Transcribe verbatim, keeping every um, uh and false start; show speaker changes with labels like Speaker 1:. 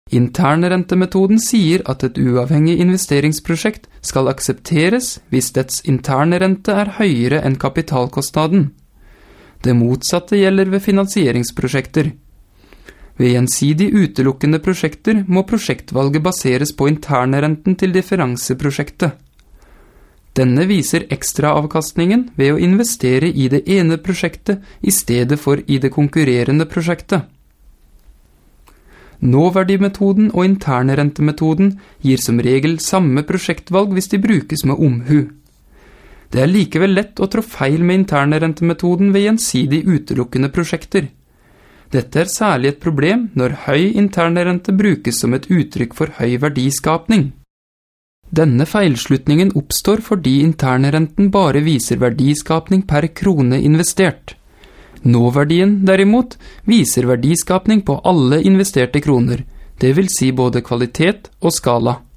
Speaker 1: Internrentemetoden sier at et uavhengig investeringsprosjekt skal aksepteres hvis dets interne rente er høyere enn kapitalkostnaden. Det motsatte gjelder ved finansieringsprosjekter. Ved gjensidig utelukkende prosjekter må prosjektvalget baseres på internrenten til differanseprosjektet. Denne viser ekstraavkastningen ved å investere i det ene prosjektet i stedet for i det konkurrerende prosjektet. Nåverdimetoden og internrentemetoden gir som regel samme prosjektvalg hvis de brukes med omhu. Det er likevel lett å trå feil med internrentemetoden ved gjensidig utelukkende prosjekter. Dette er særlig et problem når høy internrente brukes som et uttrykk for høy verdiskapning. Denne feilslutningen oppstår fordi internrenten bare viser verdiskapning per krone investert. Nåverdien, derimot, viser verdiskapning på alle investerte kroner, det vil si både kvalitet og skala.